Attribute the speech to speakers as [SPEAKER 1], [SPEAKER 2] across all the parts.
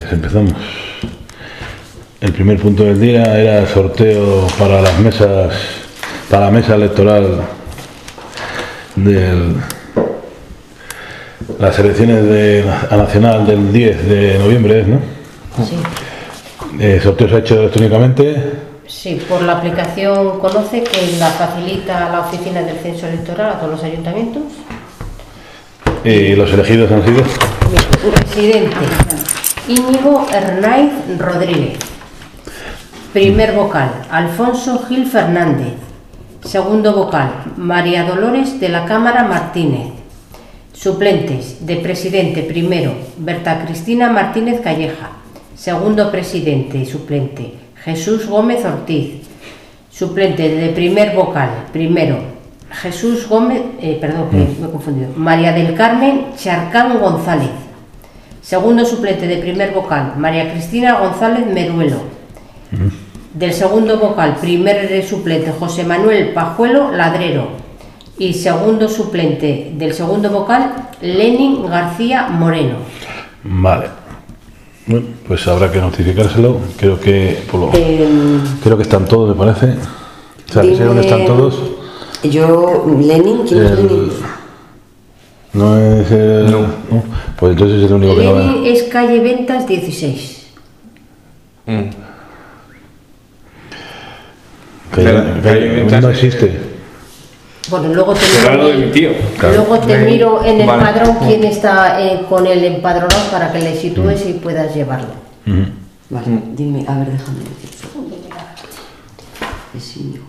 [SPEAKER 1] empezamos. El primer punto del día era sorteo para las mesas, para la mesa electoral de las elecciones a nacional del 10 de noviembre, ¿no?
[SPEAKER 2] Sí.
[SPEAKER 1] El sorteo se ha hecho electrónicamente.
[SPEAKER 2] Sí, por la aplicación Conoce, que la facilita la oficina del censo electoral a todos los ayuntamientos.
[SPEAKER 1] Y los elegidos han sido.
[SPEAKER 2] Presidente Íñigo Hernáiz Rodríguez. Primer vocal Alfonso Gil Fernández. Segundo vocal María Dolores de la Cámara Martínez. Suplentes de presidente primero Berta Cristina Martínez Calleja. Segundo presidente y suplente Jesús Gómez Ortiz. Suplente de primer vocal primero Jesús Gómez, me he confundido, María del Carmen Charcán González. Segundo suplente de primer vocal María Cristina González Meruelo. Del segundo vocal primer suplente José Manuel Pajuelo Ladrero. Y segundo suplente del segundo vocal Lenin García Moreno.
[SPEAKER 1] Vale. Bueno, pues habrá que notificárselo. Creo que creo que están todos, me parece. O sea, que sé dónde están todos.
[SPEAKER 3] Lenin, ¿quién es Lenin?
[SPEAKER 1] No es el... No. Pues entonces es el único que no va.
[SPEAKER 2] Lenin es calle Ventas 16.
[SPEAKER 1] No existe.
[SPEAKER 2] Bueno, luego te
[SPEAKER 1] Claro.
[SPEAKER 2] miro en el padrón quién está con el empadronado para que le sitúes y puedas llevarlo.
[SPEAKER 3] Vale, dime, a ver, déjame decir un segundo. Es Íñigo,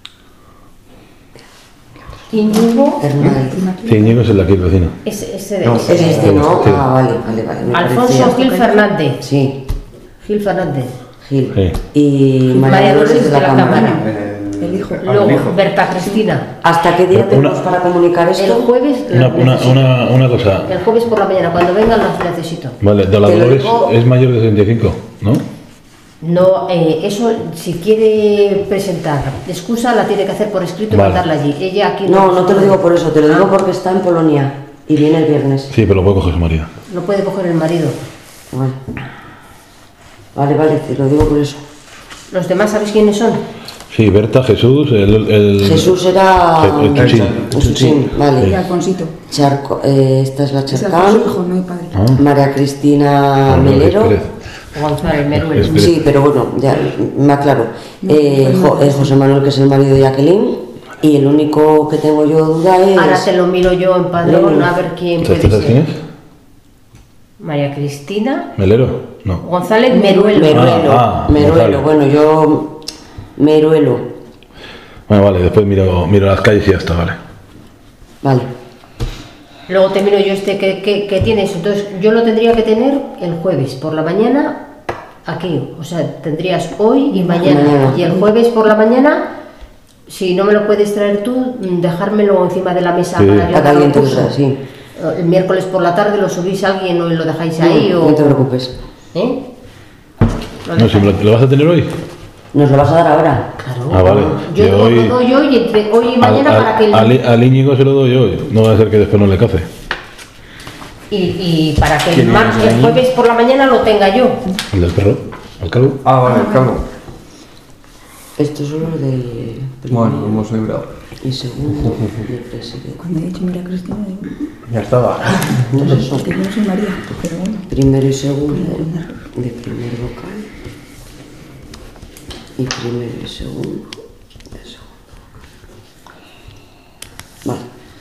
[SPEAKER 3] ¿qué?
[SPEAKER 2] Íñigo
[SPEAKER 3] Hernáiz.
[SPEAKER 1] Sí, Íñigo es el de aquí, el vecino.
[SPEAKER 2] Ese
[SPEAKER 3] ¿no?
[SPEAKER 1] Sí.
[SPEAKER 3] Ah, vale.
[SPEAKER 2] Alfonso Gil Fernández.
[SPEAKER 3] Sí.
[SPEAKER 2] Gil Fernández.
[SPEAKER 3] Gil.
[SPEAKER 1] Sí.
[SPEAKER 3] Y María Dolores de la Cámara.
[SPEAKER 4] El hijo.
[SPEAKER 2] Luego, Berta Cristina.
[SPEAKER 3] ¿Hasta qué día tenemos para comunicar
[SPEAKER 2] El
[SPEAKER 3] esto?
[SPEAKER 2] jueves.
[SPEAKER 1] Una cosa.
[SPEAKER 2] El jueves por la mañana, cuando vengan las necesito.
[SPEAKER 1] Vale, de la
[SPEAKER 3] Te lo
[SPEAKER 1] Dolores
[SPEAKER 3] digo-
[SPEAKER 1] es mayor de 65, ¿no?
[SPEAKER 2] No, eso si quiere presentar excusa la tiene que hacer por escrito y
[SPEAKER 1] Vale.
[SPEAKER 2] mandarla allí. Ella aquí
[SPEAKER 3] No te lo digo por eso, te lo digo porque está en Polonia y viene el viernes.
[SPEAKER 1] Sí, pero lo puede coger su marido.
[SPEAKER 2] No puede coger el marido.
[SPEAKER 3] Vale, te lo digo por eso.
[SPEAKER 2] ¿Los demás sabéis quiénes son?
[SPEAKER 1] Sí, Berta, Jesús,
[SPEAKER 3] Jesús era...
[SPEAKER 1] Chuchín.
[SPEAKER 3] Vale.
[SPEAKER 4] Y Alfonsito.
[SPEAKER 3] Charco, esta es la
[SPEAKER 4] Es Alfonso,
[SPEAKER 3] Charcán.
[SPEAKER 4] hijo, no hay padre.
[SPEAKER 3] María Cristina Melero.
[SPEAKER 2] González Meruel.
[SPEAKER 1] Espera.
[SPEAKER 3] Sí, pero bueno, ya me aclaro. José Manuel, que es el marido de Jacqueline. Y el único que tengo yo duda es...
[SPEAKER 2] Ahora te lo miro yo en padrón a ver quién puede
[SPEAKER 1] ¿Sabes quién
[SPEAKER 2] ser.
[SPEAKER 1] es?
[SPEAKER 2] María Cristina
[SPEAKER 1] ¿Melero? No.
[SPEAKER 2] González Meruel.
[SPEAKER 3] Meruelo.
[SPEAKER 1] Gonzalo.
[SPEAKER 3] Bueno, yo... Meruelo.
[SPEAKER 1] Bueno, vale, después miro las calles y ya está, vale.
[SPEAKER 3] Vale.
[SPEAKER 2] Luego te miro yo que tienes. Entonces yo lo tendría que tener el jueves por la mañana aquí. O sea, tendrías hoy y mañana. Y el jueves por la mañana, si no me lo puedes traer tú, dejármelo encima de la mesa
[SPEAKER 1] Sí.
[SPEAKER 2] para yo
[SPEAKER 3] Está
[SPEAKER 2] darlo
[SPEAKER 3] caliente,
[SPEAKER 2] curso.
[SPEAKER 3] sí.
[SPEAKER 2] El miércoles por la tarde lo subís a alguien o lo dejáis ahí.
[SPEAKER 3] No,
[SPEAKER 2] o...
[SPEAKER 3] no te preocupes.
[SPEAKER 2] ¿Eh? ¿Lo
[SPEAKER 1] No, si
[SPEAKER 2] dejáis?
[SPEAKER 1] lo vas a tener hoy.
[SPEAKER 3] ¿Nos lo vas a dar ahora?
[SPEAKER 2] Claro.
[SPEAKER 1] Ah, vale.
[SPEAKER 2] Yo
[SPEAKER 1] Que
[SPEAKER 2] lo
[SPEAKER 1] hoy-
[SPEAKER 2] doy hoy y entre hoy y mañana para que
[SPEAKER 1] Al Íñigo se lo doy hoy. No va a ser que después no le cace.
[SPEAKER 2] y para que
[SPEAKER 5] ¿Quién es
[SPEAKER 2] el
[SPEAKER 5] ahí?
[SPEAKER 2] jueves por la mañana lo tenga yo.
[SPEAKER 1] El del perro, al calvo.
[SPEAKER 5] Ah, vale, calvo.
[SPEAKER 3] Esto es solo de
[SPEAKER 5] Bueno, hemos librado.
[SPEAKER 3] y segundo de presidente.
[SPEAKER 4] Cuando he dicho María Cristina, digo,
[SPEAKER 5] Ya estaba.
[SPEAKER 3] No es eso.
[SPEAKER 4] que yo no soy María, pero bueno.
[SPEAKER 3] Primero y segundo de primer vocal. Y primero y segundo de segundo. Vale.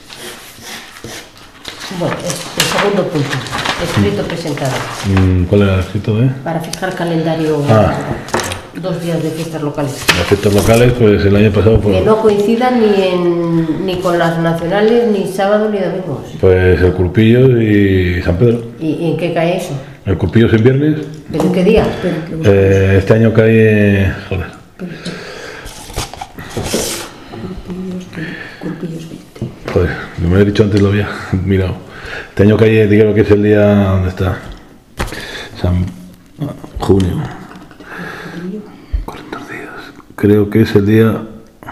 [SPEAKER 2] Bueno, el segundo punto, escrito presentado.
[SPEAKER 1] ¿Cuál era el escrito de?
[SPEAKER 2] Para fijar calendario 2 días de fiestas locales.
[SPEAKER 1] Las fiestas locales, pues el año pasado
[SPEAKER 2] Que no coincidan ni con las nacionales, ni sábado ni domingos.
[SPEAKER 1] pues el Curpillos y San Pedro.
[SPEAKER 2] ¿Y en qué cae eso?
[SPEAKER 1] El Curpillos en viernes.
[SPEAKER 2] ¿Pero en qué día?
[SPEAKER 4] Pero que
[SPEAKER 1] Este año cae... Joder.
[SPEAKER 4] Curpillos 20.
[SPEAKER 1] Joder, me lo he dicho antes, lo había mirado. Este año cae, creo que es el día... ¿Dónde está? Junio. 42 días. Creo que es el día...
[SPEAKER 3] No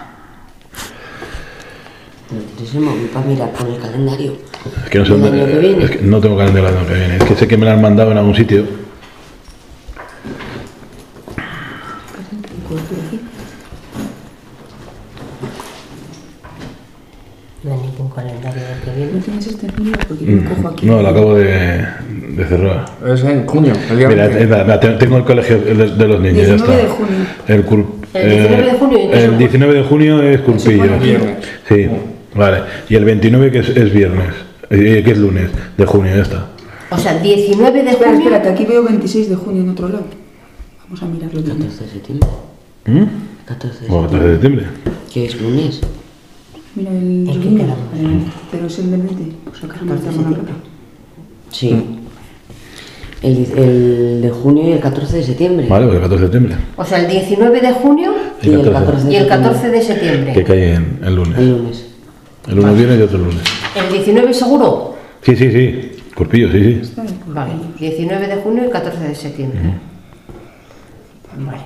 [SPEAKER 3] tienes el móvil para mirar con el calendario.
[SPEAKER 1] Es que no sé
[SPEAKER 3] ¿El
[SPEAKER 1] dónde...
[SPEAKER 3] año que viene?
[SPEAKER 1] Es que no tengo calendario el año que viene. Es que sé que me lo han mandado en algún sitio.
[SPEAKER 4] cobertura aquí.
[SPEAKER 2] No hay ningún calendario del que viene.
[SPEAKER 4] ¿No tienes este mira? Porque yo lo cojo aquí.
[SPEAKER 1] No, lo acabo de cerrar.
[SPEAKER 5] Es en junio, el día
[SPEAKER 1] Mira,
[SPEAKER 5] 20.
[SPEAKER 1] tengo el colegio de los niños, ya
[SPEAKER 4] 19
[SPEAKER 1] está.
[SPEAKER 4] de junio.
[SPEAKER 2] El 19 de junio, ¿y qué es
[SPEAKER 1] el
[SPEAKER 2] el
[SPEAKER 1] 19 de junio es Curpillo.
[SPEAKER 5] Viernes.
[SPEAKER 1] Sí, vale. Y el 29 que es viernes, que es lunes de junio, ya está.
[SPEAKER 2] O sea, 19 de
[SPEAKER 4] Espera,
[SPEAKER 2] junio.
[SPEAKER 4] espérate, aquí veo 26 de junio en otro lado. Vamos a mirarlo bien.
[SPEAKER 3] 14 de septiembre.
[SPEAKER 1] ¿Mm?
[SPEAKER 3] 14 de
[SPEAKER 1] O
[SPEAKER 3] septiembre.
[SPEAKER 1] 13 de septiembre.
[SPEAKER 3] ¿Qué es lunes?
[SPEAKER 4] Mira el
[SPEAKER 2] ¿En qué
[SPEAKER 4] niño,
[SPEAKER 2] quedamos?
[SPEAKER 4] pero es el del 20. Pues acá no está mal.
[SPEAKER 3] Sí. El de junio y el 14 de septiembre.
[SPEAKER 1] Vale, pues el 14 de septiembre.
[SPEAKER 2] O sea, el 19 de junio
[SPEAKER 3] Y el 14 de
[SPEAKER 2] y el
[SPEAKER 3] septiembre.
[SPEAKER 2] 14 de
[SPEAKER 1] Que
[SPEAKER 2] septiembre.
[SPEAKER 1] cae en el lunes.
[SPEAKER 3] El lunes.
[SPEAKER 1] El lunes viene y otro lunes.
[SPEAKER 2] ¿El 19 seguro?
[SPEAKER 1] Sí, sí, sí. Curpillo, sí, sí.
[SPEAKER 4] Está bien.
[SPEAKER 2] Vale. 19 de junio y 14 de septiembre. Vale.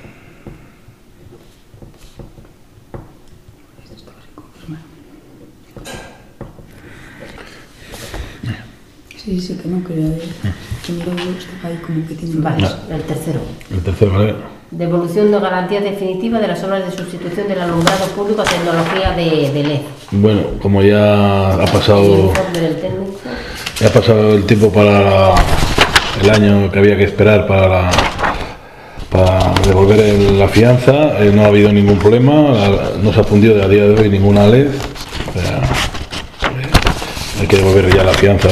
[SPEAKER 4] Sí, sí, que no, que la de... Que mira, yo está ahí como que tiene...
[SPEAKER 2] Vale, el tercero.
[SPEAKER 1] El tercero, ¿vale?
[SPEAKER 2] Devolución de garantía definitiva de las obras de sustitución del alumbrado público a tecnología de LED.
[SPEAKER 1] Bueno, como ya ha
[SPEAKER 2] El
[SPEAKER 1] pasado,
[SPEAKER 2] informe del técnico.
[SPEAKER 1] ya ha pasado el tiempo para el año que había que esperar para devolver la fianza, no ha habido ningún problema, no se ha fundido a día de hoy ninguna LED. O sea, hay que devolver ya la fianza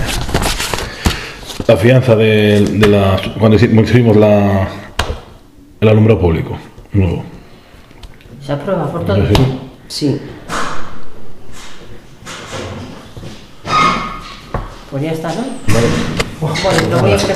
[SPEAKER 1] de cuando hicimos el alumbrado público nuevo.
[SPEAKER 2] Se aprueba por todo.
[SPEAKER 3] Sí.
[SPEAKER 2] Pues ya está, ¿no? Bueno, lo voy a preparar.